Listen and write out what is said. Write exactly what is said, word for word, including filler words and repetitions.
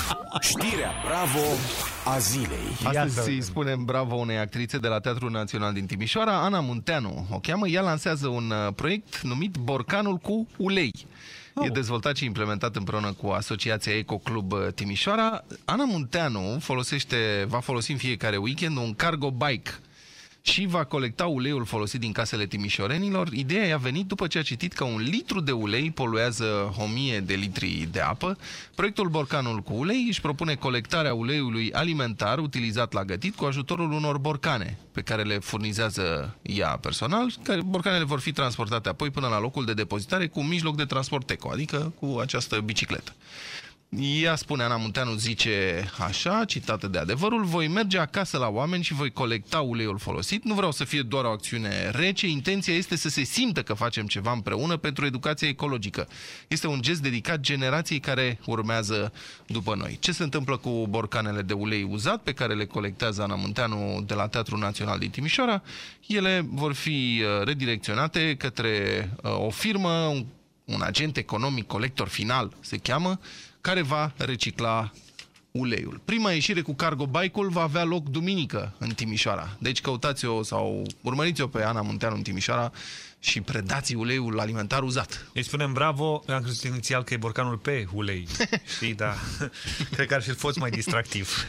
Știrea Bravo a zilei. Astăzi îi spunem bravo unei actrițe de la Teatrul Național din Timișoara, Ana Munteanu o cheamă. Ea lansează un proiect numit Borcanul cu ulei. Oh. E dezvoltat și implementat împreună cu Asociația Eco Club Timișoara. Ana Munteanu folosește, va folosi în fiecare weekend un cargo bike și va colecta uleiul folosit din casele timișorenilor. Ideea i-a venit după ce a citit că un litru de ulei poluează o mie de litri de apă. Proiectul Borcanul cu ulei își propune colectarea uleiului alimentar utilizat la gătit cu ajutorul unor borcane pe care le furnizează ea personal. Borcanele vor fi transportate apoi până la locul de depozitare cu un mijloc de transport eco, adică cu această bicicletă. Ea spune, Ana Munteanu zice așa, citată de Adevărul: voi merge acasă la oameni și voi colecta uleiul folosit. Nu vreau să fie doar o acțiune rece, intenția este să se simtă că facem ceva împreună pentru educația ecologică. Este un gest dedicat generației care urmează după noi. Ce se întâmplă cu borcanele de ulei uzat pe care le colectează Ana Munteanu de la Teatrul Național din Timișoara? Ele vor fi redirecționate către o firmă, un, un agent economic, colector final se cheamă, care va recicla uleiul. Prima ieșire cu cargo bike-ul va avea loc duminică în Timișoara. Deci căutați-o sau urmăriți-o pe Ana Munteanu în Timișoara și predați uleiul alimentar uzat. Îi spunem bravo, am crezut inițial că e borcanul pe ulei. Știi, da. Cred că ar fi fost mai distractiv.